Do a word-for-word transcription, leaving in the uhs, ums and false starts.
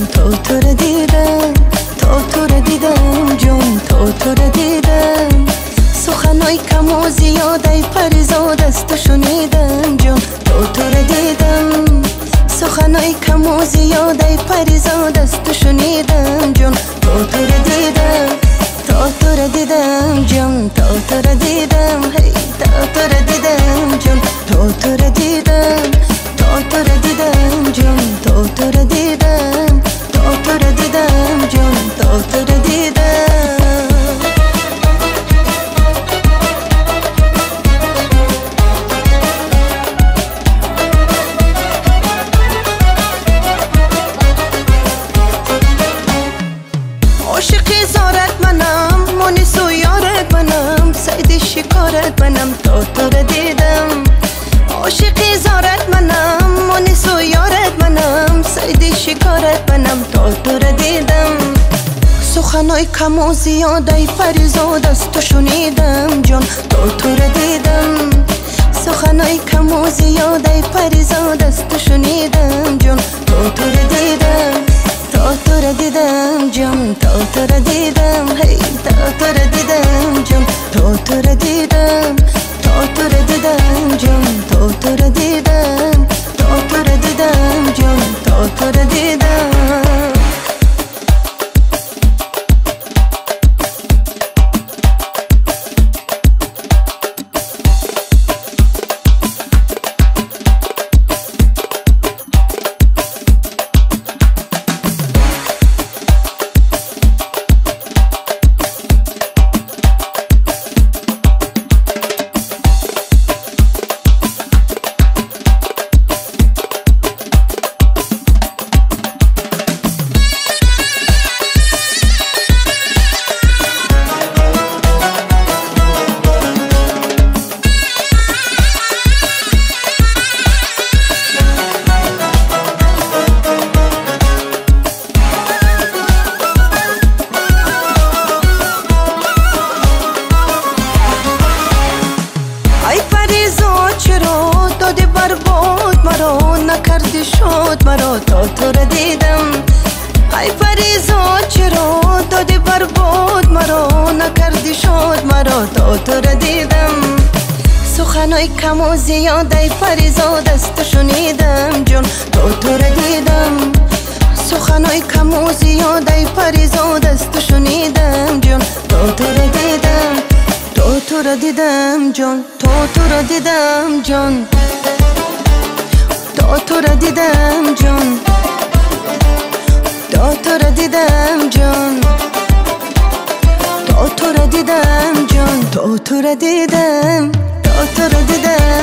تو تو رو دیدم، تو تو رو دیدم جون، تو تو رو دیدم. سخنای کم و زیاده پریزاد است تو شنیدم جون، تو تو رو دیدم. سخنای کم و زیاده پریزاد است تو شنیدم جون، تو تو رو دیدم، تو تو رو دیدم جون، تو تو رو دیدم. هی تو تو رو دیدم جون، تو تو رو دیدم، تو تو رو دیدم جون، تو تو رو دیدم، تو تو رو دیدم جون، تو تو رو دیدم. عاشقی زارت منم، مونس و یارت منم، سید شکارت منم، تو تو رو دیدم. عاشقی زارت منم، مونس و یارت منم، سید شکارت منم، تو تو رو دیدم. سخنای کم و زیاده پریزاد است تو شنیدم جون، تو تو رو دیدم. سخنای کم و زیاده پریزاد است تو شنیدم جون، تو تو رو دیدم، تو تو رو دیدم جون، تو تو رو دیدم. هی تو تو رو دیدم جون، تو تو رو دیدم، تو تو رو دیدم جون، تو تو رو دیدم، تو تو رو دیدم جون، تو تو رو دیدم. نکردی شد مرا، تا تو رو دیدم. ای پریزاد چرا دادی برباد مرا، نکردی شد مرا، تا تو رو دیدم. سخنای کم و زیاده پریزاد است تو شنیدم جون، تا تو رو دیدم. سخنای کم و زیاده پریزاد است تو شنیدم جون، تا تو رو دیدم، تو تو رو دیدم جون، تو تو رو دیدم جون، تو تو رو دیدم جون، تو تو رو دیدم جون، تو تو رو دیدم جون، تو تو رو دیدم، تو تو رو دیدم.